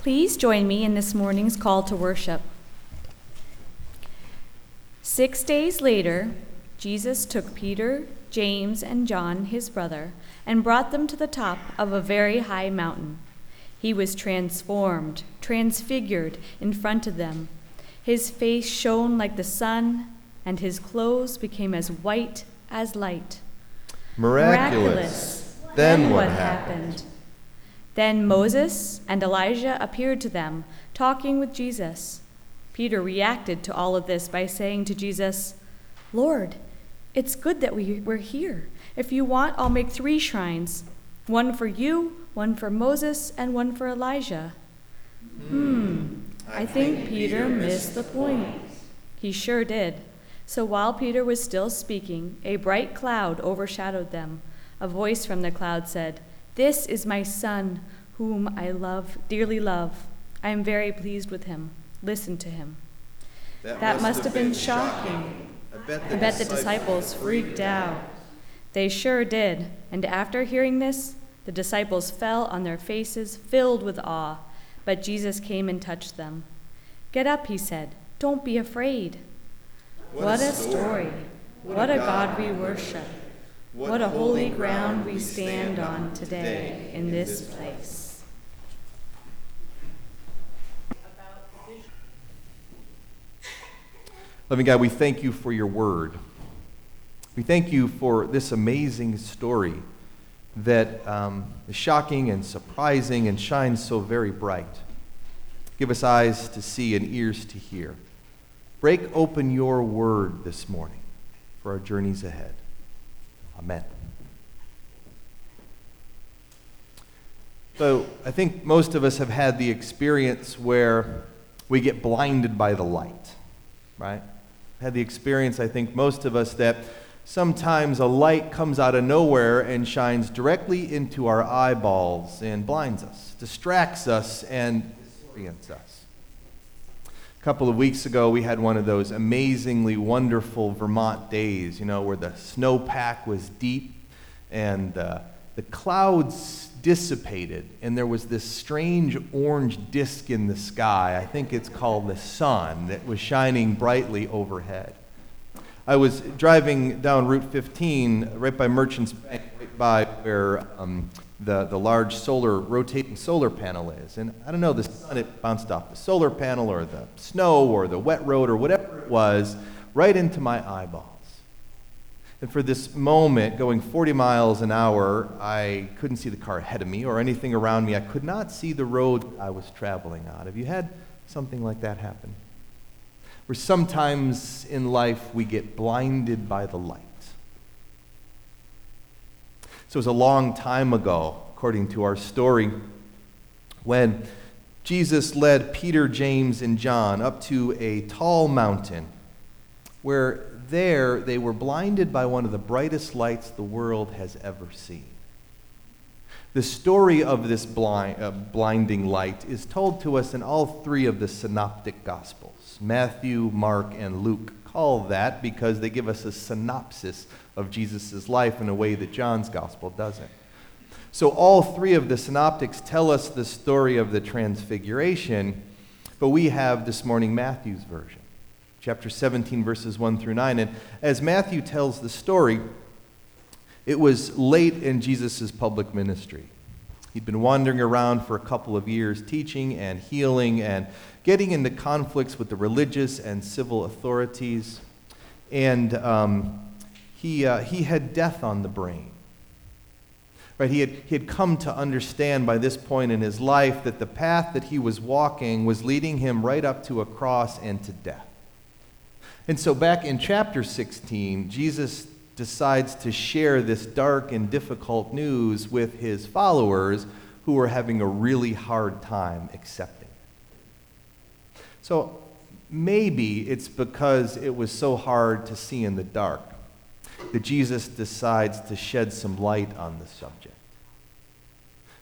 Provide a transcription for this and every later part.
Please join me in this morning's call to worship. 6 days later, Jesus took Peter, James, and John, his brother, and brought them to the top of a very high mountain. He was transformed, transfigured in front of them. His face shone like the sun, and his clothes became as white as light. Miraculous. Then what happened? Then Moses and Elijah appeared to them, talking with Jesus. Peter reacted to all of this by saying to Jesus, "Lord, it's good that we're here. If you want, I'll make 3 shrines, one for you, one for Moses, and one for Elijah." I think Peter missed the point. He sure did. So while Peter was still speaking, a bright cloud overshadowed them. A voice from the cloud said, "This is my son, whom I dearly love. I am very pleased with him. Listen to him." That must have been shocking. I bet the disciples freaked out. They sure did. And after hearing this, the disciples fell on their faces, filled with awe. But Jesus came and touched them. "Get up," he said. "Don't be afraid." What a story. What a God we worship. What a holy ground we stand on today in this place. Loving God, we thank you for your word. We thank you for this amazing story that is shocking and surprising and shines so very bright. Give us eyes to see and ears to hear. Break open your word this morning for our journeys ahead. Amen. So I think most of us have had the experience where we get blinded by the light, right? Had the experience, I think most of us, that sometimes a light comes out of nowhere and shines directly into our eyeballs and blinds us, distracts us, and disorients us. A couple of weeks ago, we had one of those amazingly wonderful Vermont days, where the snowpack was deep and the clouds dissipated, and there was this strange orange disk in the sky. I think it's called the sun, that was shining brightly overhead. I was driving down Route 15 right by Merchants Bank, right by where the large rotating solar panel is. And I don't know, the sun, it bounced off the solar panel or the snow or the wet road or whatever it was, right into my eyeballs. And for this moment, going 40 miles an hour, I couldn't see the car ahead of me or anything around me. I could not see the road I was traveling on. Have you had something like that happen? Where sometimes in life we get blinded by the light. So it was a long time ago, according to our story, when Jesus led Peter, James, and John up to a tall mountain where there they were blinded by one of the brightest lights the world has ever seen. The story of this blinding light is told to us in all 3 of the synoptic gospels. Matthew, Mark, and Luke call that because they give us a synopsis of Jesus' life in a way that John's gospel doesn't. So all 3 of the synoptics tell us the story of the transfiguration, but we have this morning Matthew's version. Chapter 17, verses 1 through 9. And as Matthew tells the story, it was late in Jesus' public ministry. He'd been wandering around for a couple of years, teaching and healing and getting into conflicts with the religious and civil authorities. And he had death on the brain. Right? He had come to understand by this point in his life that the path that he was walking was leading him right up to a cross and to death. And so back in chapter 16, Jesus decides to share this dark and difficult news with his followers who were having a really hard time accepting it. So maybe it's because it was so hard to see in the dark that Jesus decides to shed some light on the subject.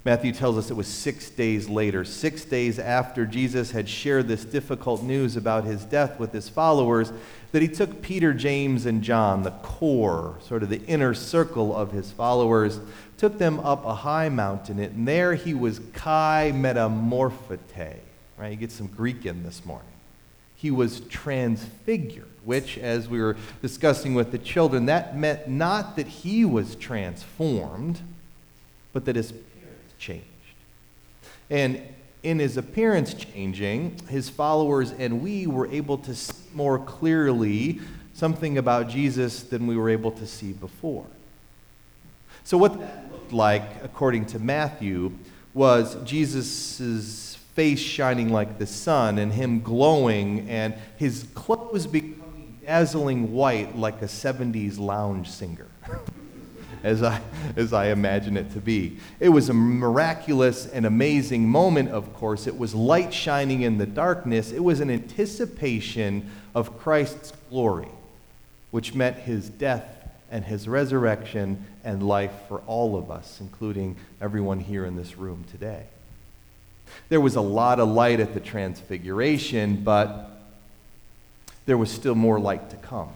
Matthew tells us it was 6 days later, 6 days after Jesus had shared this difficult news about his death with his followers, that he took Peter, James, and John, the core, sort of the inner circle of his followers, took them up a high mountain, and there he was kai metamorphete. Right? You get some Greek in this morning. He was transfigured, which, as we were discussing with the children, that meant not that he was transformed, but that his appearance changed. And in his appearance changing, his followers and we were able to see more clearly something about Jesus than we were able to see before. So what that looked like, according to Matthew, was Jesus' face shining like the sun and him glowing and his clothes becoming dazzling white like a 70s lounge singer. As I imagine it to be. It was a miraculous and amazing moment, of course. It was light shining in the darkness. It was an anticipation of Christ's glory, which meant his death and his resurrection and life for all of us, including everyone here in this room today. There was a lot of light at the Transfiguration, but there was still more light to come.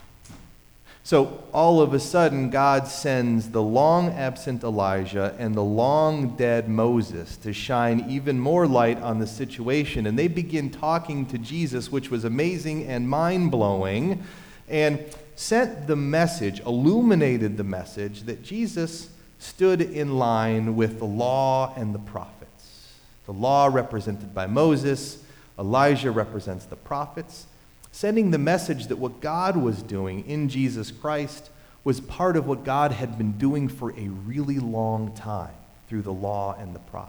So all of a sudden, God sends the long-absent Elijah and the long-dead Moses to shine even more light on the situation. And they begin talking to Jesus, which was amazing and mind-blowing, and sent the message, illuminated the message, that Jesus stood in line with the law and the prophets. The law represented by Moses, Elijah represents the prophets, sending the message that what God was doing in Jesus Christ was part of what God had been doing for a really long time through the law and the prophets.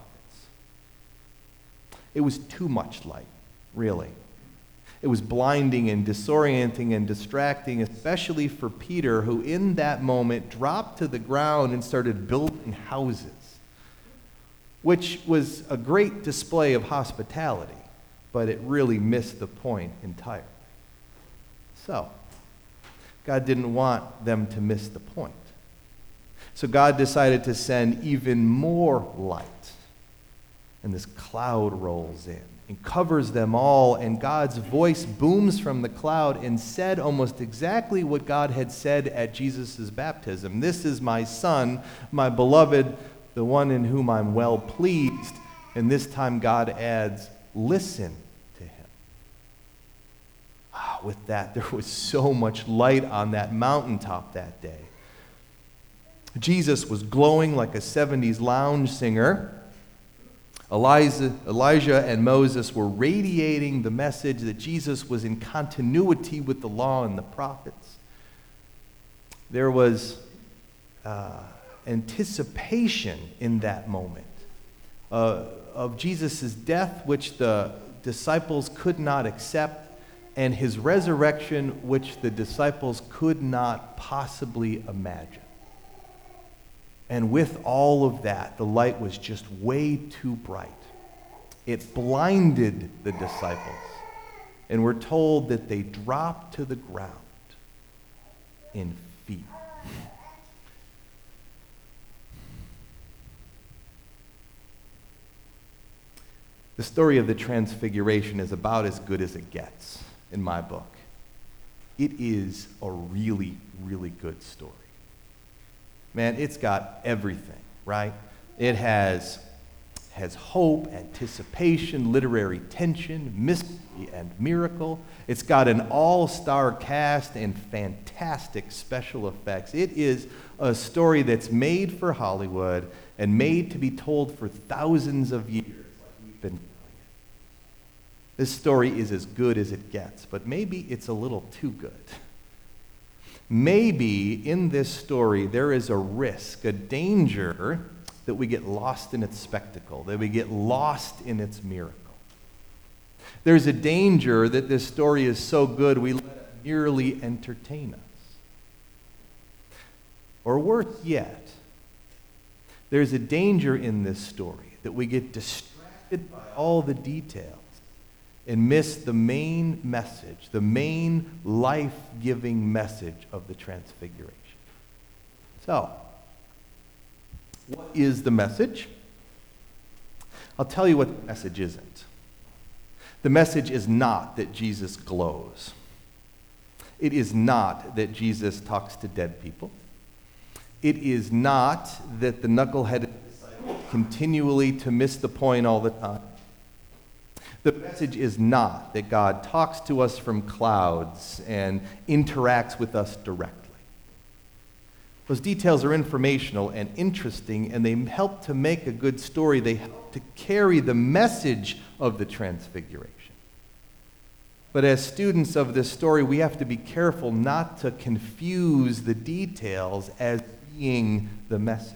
It was too much light, really. It was blinding and disorienting and distracting, especially for Peter, who in that moment dropped to the ground and started building houses, which was a great display of hospitality, but it really missed the point entirely. So, God didn't want them to miss the point. So God decided to send even more light. And this cloud rolls in and covers them all, and God's voice booms from the cloud and said almost exactly what God had said at Jesus' baptism. "This is my Son, my beloved, the one in whom I'm well pleased." And this time God adds, "Listen to him." With that, there was so much light on that mountaintop that day. Jesus was glowing like a 70s lounge singer. Elijah and Moses were radiating the message that Jesus was in continuity with the law and the prophets. There was anticipation in that moment of Jesus' death, which the disciples could not accept, and his resurrection, which the disciples could not possibly imagine. And with all of that, the light was just way too bright. It blinded the disciples. And we're told that they dropped to the ground in fear. The story of the Transfiguration is about as good as it gets in my book. It is a really, really good story. Man, it's got everything, right? It has hope, anticipation, literary tension, mystery, and miracle. It's got an all-star cast and fantastic special effects. It is a story that's made for Hollywood and made to be told for thousands of years, like we've been doing it. This story is as good as it gets, but maybe it's a little too good. Maybe in this story there is a risk, a danger, that we get lost in its spectacle, that we get lost in its miracle. There's a danger that this story is so good we let it merely entertain us. Or worse yet, there's a danger in this story that we get distracted by all the details and miss the main message, the main life-giving message of the Transfiguration. So, what is the message? I'll tell you what the message isn't. The message is not that Jesus glows. It is not that Jesus talks to dead people. It is not that the knuckleheaded disciple continually to miss the point all the time. The message is not that God talks to us from clouds and interacts with us directly. Those details are informational and interesting, and they help to make a good story. They help to carry the message of the Transfiguration. But as students of this story, we have to be careful not to confuse the details as being the message.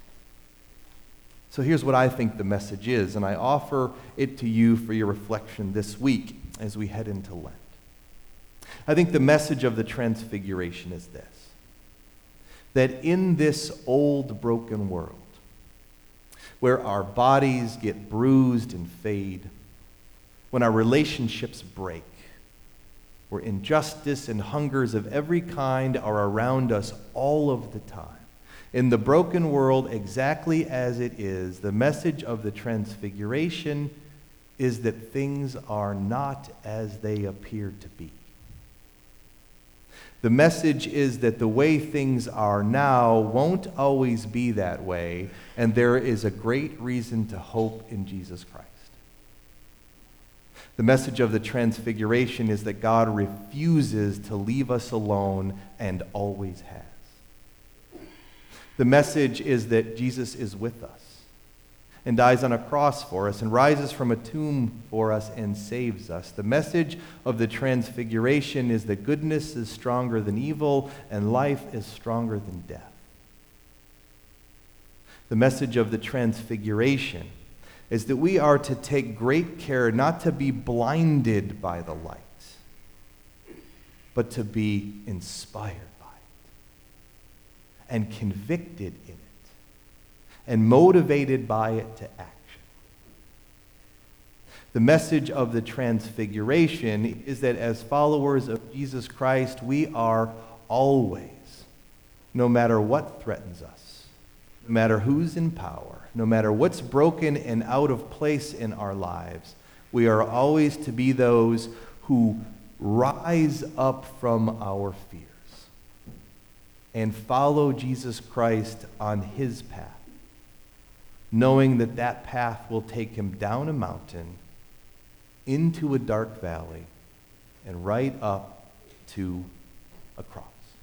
So here's what I think the message is, and I offer it to you for your reflection this week as we head into Lent. I think the message of the Transfiguration is this: that in this old, broken world, where our bodies get bruised and fade, when our relationships break, where injustice and hungers of every kind are around us all of the time, in the broken world exactly as it is, the message of the Transfiguration is that things are not as they appear to be. The message is that the way things are now won't always be that way, and there is a great reason to hope in Jesus Christ. The message of the Transfiguration is that God refuses to leave us alone and always has. The message is that Jesus is with us and dies on a cross for us and rises from a tomb for us and saves us. The message of the Transfiguration is that goodness is stronger than evil and life is stronger than death. The message of the Transfiguration is that we are to take great care not to be blinded by the light, but to be inspired by it and convicted in it and motivated by it to action. The message of the Transfiguration is that as followers of Jesus Christ, we are always, no matter what threatens us, no matter who's in power, no matter what's broken and out of place in our lives, we are always to be those who rise up from our fears and follow Jesus Christ on his path, knowing that that path will take him down a mountain, into a dark valley, and right up to a cross.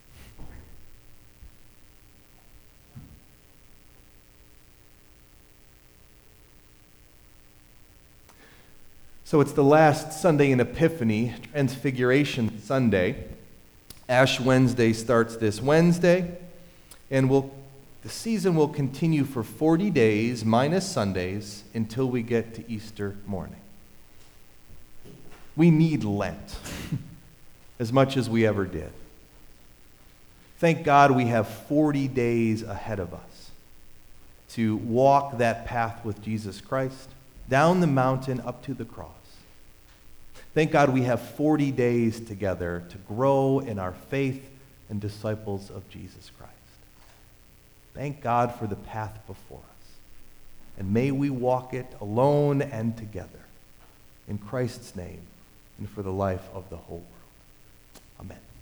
So it's the last Sunday in Epiphany, Transfiguration Sunday. Ash Wednesday starts this Wednesday, and the season will continue for 40 days, minus Sundays, until we get to Easter morning. We need Lent as much as we ever did. Thank God we have 40 days ahead of us to walk that path with Jesus Christ, down the mountain up to the cross. Thank God we have 40 days together to grow in our faith and disciples of Jesus Christ. Thank God for the path before us. And may we walk it alone and together. In Christ's name and for the life of the whole world. Amen.